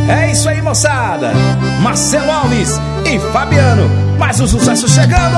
É isso aí, moçada. Marcelo Alves e Fabiano, mais um sucesso chegando.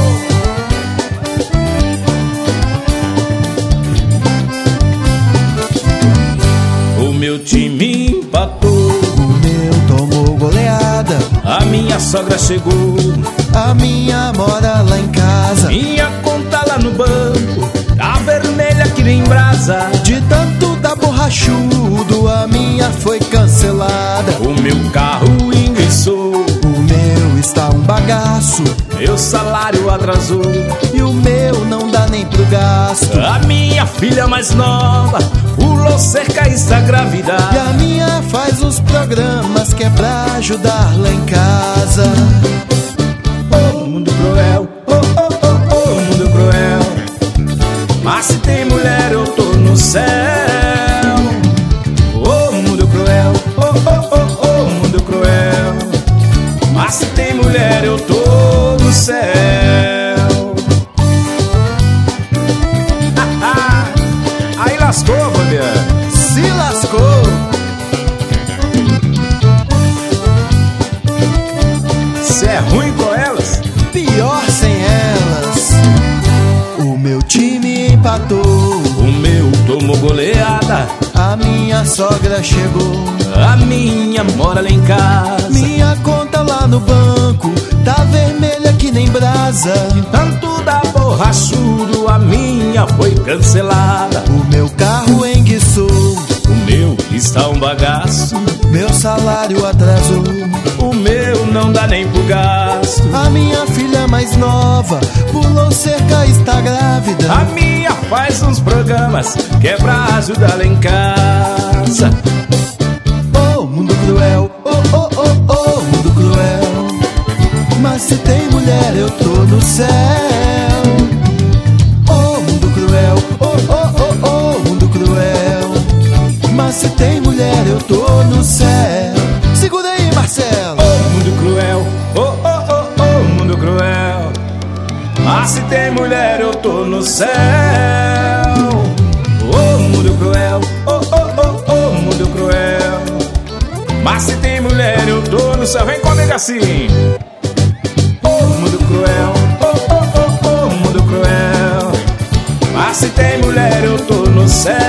O meu time empatou, o meu tomou goleada, a minha sogra chegou, a minha mora lá em casa, minha conta lá no banco tá vermelha que nem brasa. de tanto dar borrachudo a minha foi cancelada. O meu carro enguiçou, O meu está um bagaço, meu salário atrasou, e o meu não dá nem pro gasto. a minha filha mais nova pulou cerca e está grávida. E a minha faz uns programas que é pra ajudar lá em casa. Oh, mundo cruel, oh, oh, oh, oh, mundo cruel. Mas se tem mulher eu tô no céu. Oh, mundo cruel, oh, oh, oh, oh, mundo cruel. Mas se tem mulher eu tô no céu. Aí lascou, Fabiano. Se lascou. Cê é ruim com elas? Pior sem elas. O meu time empatou, O meu tomou goleada, a minha sogra chegou, a minha mora lá em casa. minha conta lá no banco tá vermelha que nem brasa. Tanto da borrachudo, a minha foi cancelada. O meu carro enguiçou, O meu está um bagaço, meu salário atrasou. o meu não dá nem pro gasto. A minha filha mais nova pulou cerca e está grávida. A minha faz uns programas que é pra ajudar lá em casa. Oh, mundo cruel, oh, oh, oh, oh, mundo cruel. Mas se tem mulher eu tô no céu. Oh, mundo cruel, oh, oh, oh, oh, mundo cruel. Mas se tem mulher eu tô no céu. Segura aí, Marcelo. Oh, mundo cruel, oh, oh, oh, oh, mundo cruel. Mas se tem mulher eu tô no céu. Oh, mundo cruel, oh, oh, oh, oh, mundo cruel. Mas se tem mulher eu tô no céu. Vem comigo assim. Oh, mundo cruel, oh, oh, oh, oh, mundo cruel. Mas se tem mulher eu tô no céu.